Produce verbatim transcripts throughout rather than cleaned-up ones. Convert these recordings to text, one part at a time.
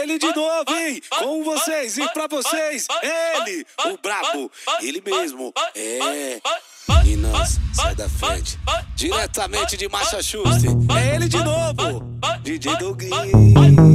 É ele de novo, hein? Com vocês e pra vocês, ele, o brabo, ele mesmo, é. Meninas, sai da frente. Diretamente de Massachusetts, é ele de novo, D J Doguinha.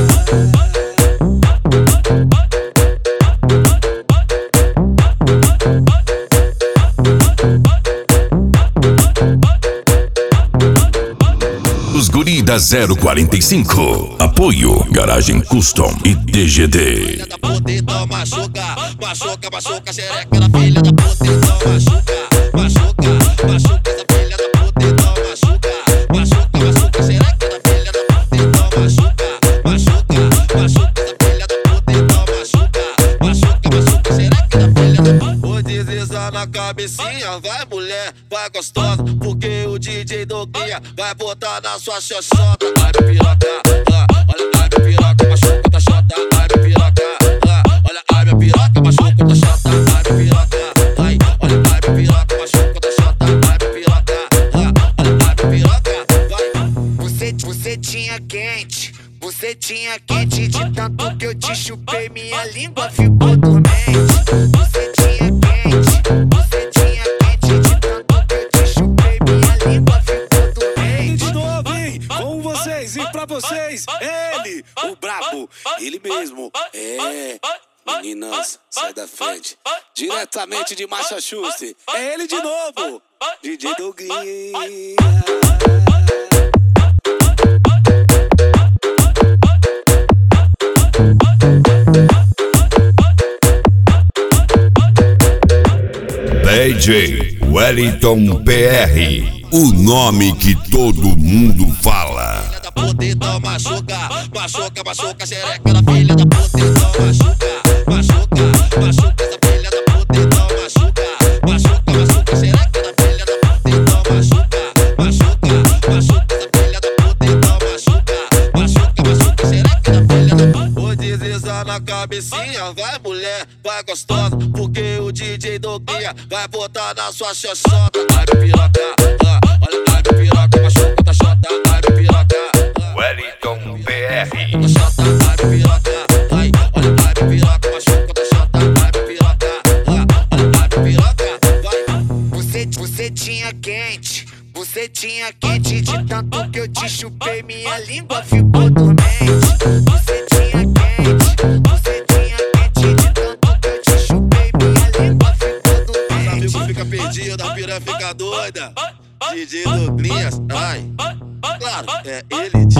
Os guri da zero quarenta e cinco. Apoio Garagem Custom e D G D. Filha da puta, então machuca, machuca, machuca, xereca da filha da puta, então machuca, machuca, machuca, essa filha da puta, então machuca, machuca, machuca, xereca da filha da puta, então machuca, machuca, machuca, essa filha da puta, então machuca, machuca, machuca, xereca da filha da puta. Vou deslizar na cabecinha, vai mulher, vai gostosa, porque o D J Doguinha vai botar na sua xoxota. Ai meu piroca, ah, olha, ai meu piroca, machuca, tá xota, ai meu piroca, ah, olha, ai minha piroca, machuca, tá xota, ai meu piroca, ai, olha, ai meu piroca, machuca, tá xota, ai meu piroca, ah, olha, ai meu piroca, vai. Você, você tinha quente, você tinha quente de tanto que eu te chupei, minha língua ficou dormente. Você tinha quente, você tinha quente de tanto que eu te chupei, minha língua ficou dormente. Ele de novo, hein? Com vocês e pra vocês, ele, o brabo, ele mesmo, é. Meninas, sai da frente. Diretamente de Massachusetts, é ele de novo, D J Doguinha. D J Wellington P R, o nome que todo mundo fala. Filha da puta, então machuca, machuca, machuca, xereca da filha da puta, então machuca, machuca, machuca, essa filha da puta, então machuca, machuca, machuca, xereca da filha da puta, então machuca, machuca, machuca, essa filha da puta, então machuca, machuca, machuca, xereca da filha da puta. Vou deslizar na cabecinha, vai mulher, vai gostosa, porque o D J Doguinha vai botar na sua xoxota. Ai meu piroca, ah, olha, ai meu piroca, machuca, tá xota, ai meu piroca, ah, Wellington P R. tá xota, ai meu piroca, ai, olha, ai meu piroca, machuca, tá xota, ai meu piroca, ah, olha, ai meu piroca, vai. Você, você tinha quente, você tinha quente de tanto que eu te chupei, minha língua ficou dormente. Você tinha quente, você tinha quente de tanto que eu te chupei, minha língua ficou Os dormente. amigos ficam perdidos, a piranha fica doida. D J Doguinhas, ai, claro, é ele,